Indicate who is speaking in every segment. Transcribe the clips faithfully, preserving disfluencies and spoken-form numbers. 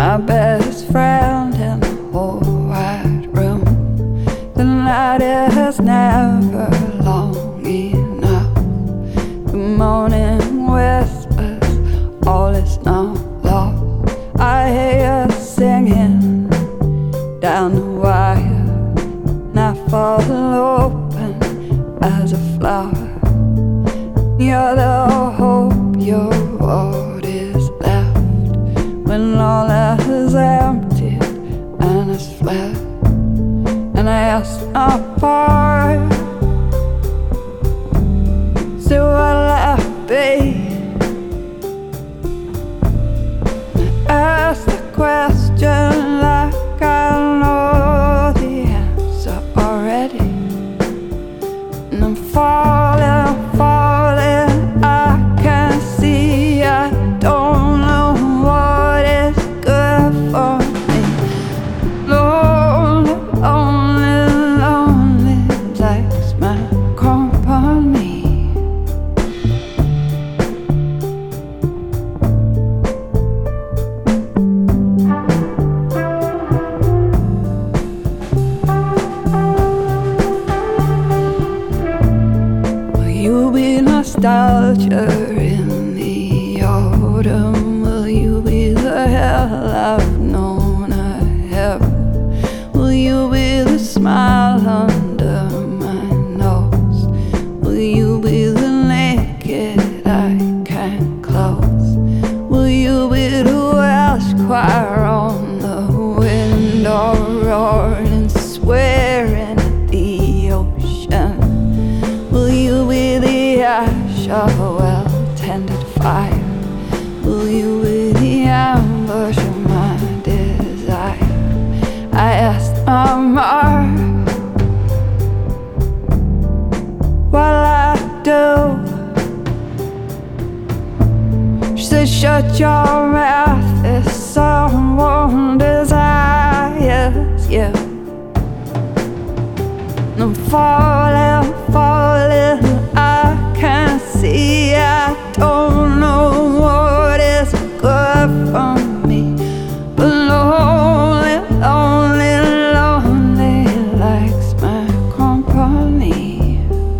Speaker 1: my best friend in the whole wide room. The night is never long enough. The morning whispers, all is not lost. I hear you singing down the wire, and I fall open as a flower. You're the hope, your world is left when all is empty and is flat. And I ask my heart, so what'll I be? I ask the question like I know the answer already. And I'm falling, falling, I can't see, I don't know what is good for me. Lonely, lonely, lonely likes my company. Will you be nostalgia in the autumn? Will you be the hell I've known I have? Will you be the smile under my nose? Will you be the naked I can't close? Will you be the Welsh choir on the window roaring and swearing at the ocean? Will you be the ash of a well-tended fire? Will you be the ambush of my desire? I asked my mom, what'll I do? She said, shut your mouth if someone desires you. And I'm falling, falling, I can't see, I don't know what is good for me. But lonely, lonely, lonely likes my company.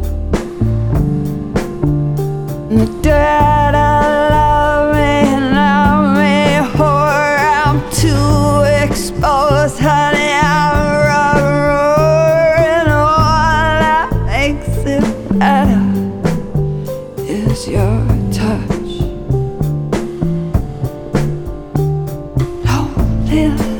Speaker 1: And the dead love me, love me, whore, I'm too exposed, honey, I'm better is your touch. Lonely